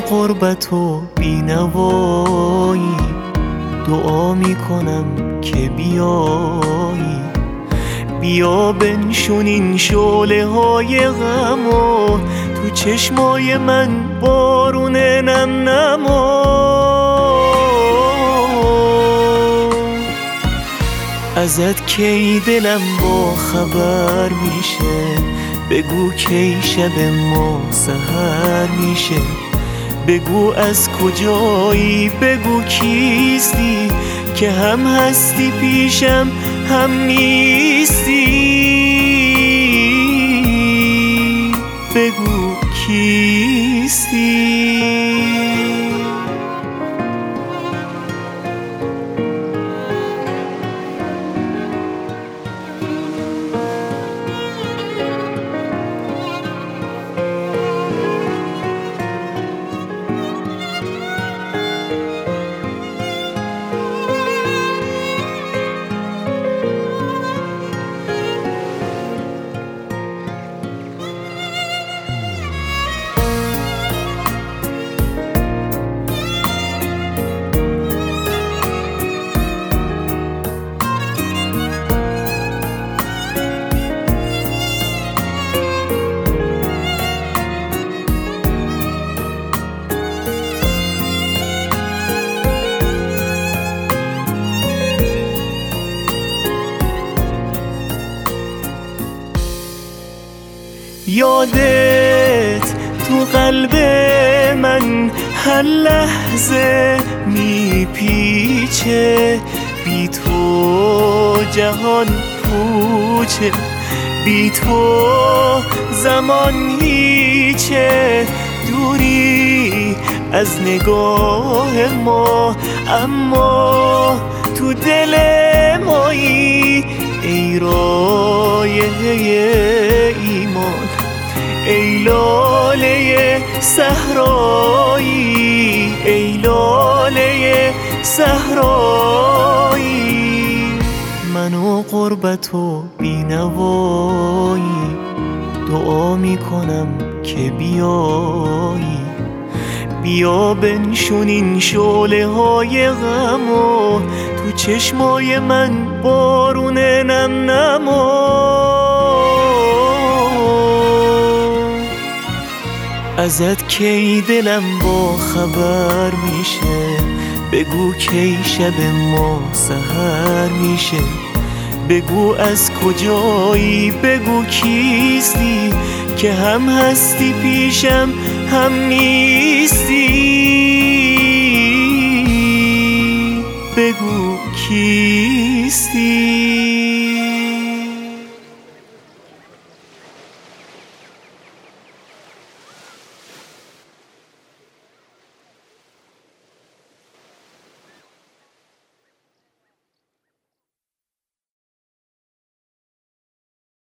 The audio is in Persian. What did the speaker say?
غربت و بینوایی، دعا میکنم که بیایی، بیا بنشون این شعله های غم و تو چشمای من بارون نم نما. ازت کی دلم با خبر میشه، بگو کی شب ما سحر میشه، بگو از کجایی، بگو کیستی که هم هستی پیشم هم نیستی، بگو کیستی. یادت تو قلب من هر لحظه میپیچه، بی تو جهان پوچه، بی تو زمان هیچه، دوری از نگاه ما اما تو دل مایی، ای رایحه ایمان، ای لاله صحرایی، ای لاله صحرایی. من و غربت و بینوایی، دعا میکنم که بیایی، بیا بنشون این شعله های غم و تو چشمای من بارون نم نما. ازت کی دلم با خبر میشه، بگو کی شب ما سحر میشه، بگو از کجایی، بگو کیستی که هم هستی پیشم هم نیستی، بگو کیستی.